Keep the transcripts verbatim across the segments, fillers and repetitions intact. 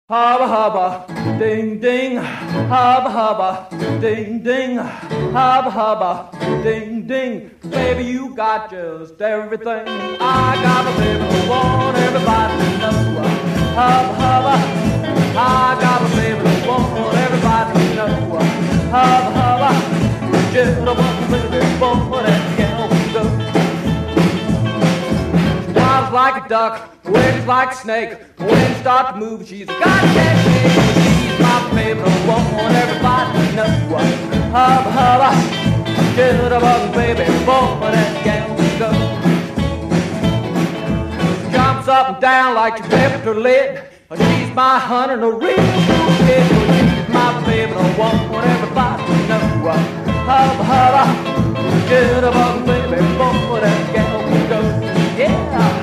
Hubba hubba, ding ding, hubba hubba, ding ding, hubba hubba, ding ding. Baby, you got just everything. I got a baby, I want everybody to know. Hubba hubba, I got a baby, I want everybody to know. Hubba hubba, just a one baby, boy, that gal go. She like a duck, wiggles like a snake. When she starts to move, she's a goddamn shake. She's my favorite, I want everybody to know. Hubba hubba, get a bug, baby, boy, that gal go. She jumps up and down like she left her lid. She's my hunter, no real kid. She's my favorite, I want everybody to know. Hubba hubba, get a bug, baby, boy, that gal go. Yeah.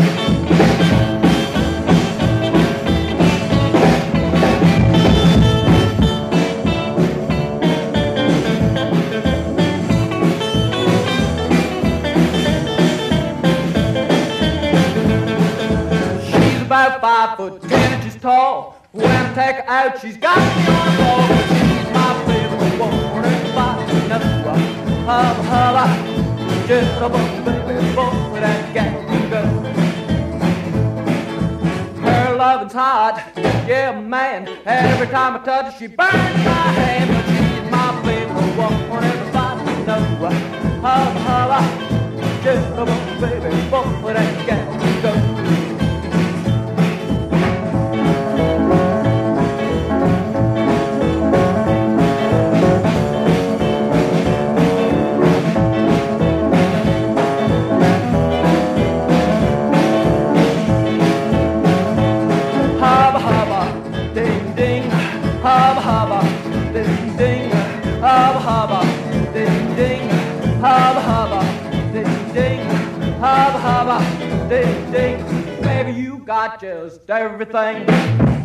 About five foot ten inches tall. When I take her out, she's got me on the ball. She's my favorite, want everybody to know. Hubba hubba, just a bump, baby, boy, that gal can go. Her loving's hot, yeah, man. Every time I touch her, she burns my hand. But she's my favorite, want everybody to know. Hubba hubba, just a bump, baby, boy, that gal can go. Hubba hubba, ding ding, hubba hubba, ding ding, hubba hubba, ding ding, hubba hubba, ding ding. Baby, you got just everything.